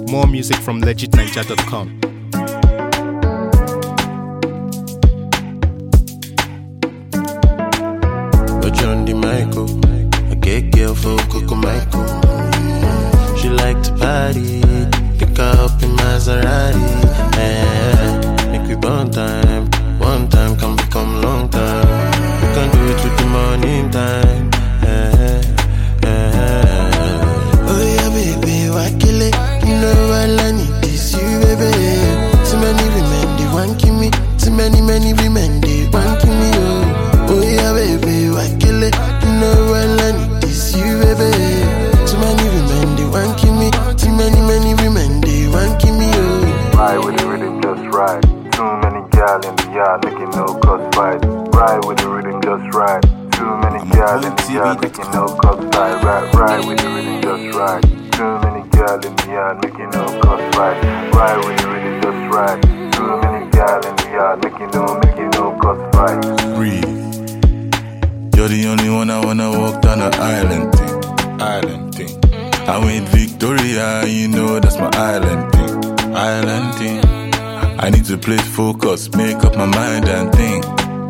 More music from legitninja.com. John the Michael, a gay girl for Coco Michael. She like to party, pick her up in Maserati. Make we one time can become long time. We can do it with the morning time. Oh yeah, baby, why kill it? You know I need this, you baby. Too many women they want kill me, too many women they want kill me. Oh yeah, baby, why kill it? You know I need this, you baby. Too many women they want kill me, too many women they want kill me. Ride with the rhythm just right. Too many gal in the yard making no cause fight. Ride with the rhythm just right. Too many gal in the yard making no cause fight. Ride with the rhythm just right. Too many gal in the yard making no cause fight. Ride with the rhythm just right. Too many gal in the yard making no cause fight. Breathe. You're the only one I wanna walk down the island thing. I'm with Victoria, you know that's my island thing. I need to place focus, make up my mind and think.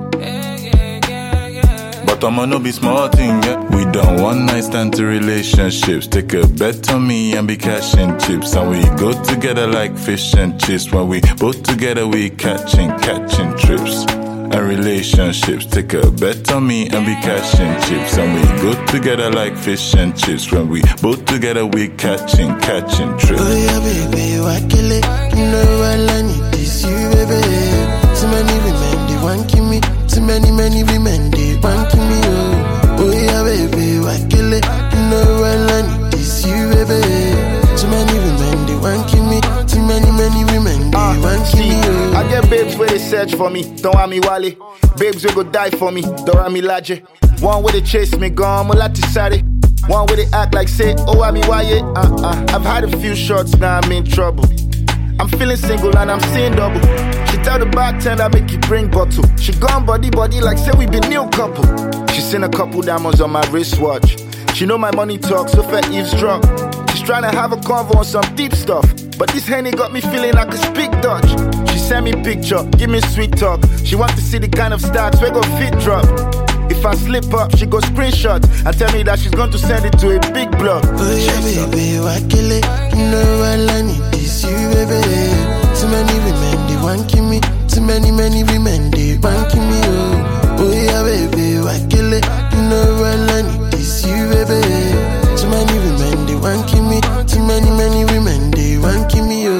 But I'ma no be small thing, yeah. We done one night stand to relationships. Take a bet on me and be cashing chips. And we go together like fish and chips. When we both together we catching trips. And relationships, take a bet on me and be cashing chips. And we go together like fish and chips. When we both together we catching trips. Oh yeah, baby, why kill it? You know I need this, you baby. Too many women they want kill me, too many women they want kill me. Oh yeah, baby, why kill it? You know I need this, you baby. Too many women they want kill me, too many women they want kill me. I get babes where they search for me, don't want me wale. Babes will go die for me, don't want me laje. One where they chase me, gone, mulati sare. One where they act like say, oh I me why it? I've had a few shots, now I'm in trouble. I'm feeling single and I'm seeing double. She tell the bartender make you bring bottle. She gone body like say we been new couple. She seen a couple diamonds on my wristwatch. She know my money talk, so fair eavesdrop. She's trying to have a convo on some deep stuff, but this Henny got me feeling I could speak Dutch. She send me picture, give me sweet talk. She want to see the kind of stacks where go fit drop. If I slip up, she go screenshot and tell me that she's going to send it to a big blog. Oh yeah, baby, why kill it? You know I need this, you baby. Too many women they want kill me, too many women they want kill me. Oh yeah, baby, why kill it? You know I need this, you baby. Too many women they want kill me, too many women they want kill me.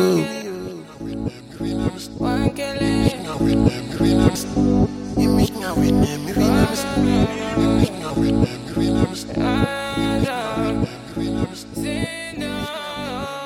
One killing. You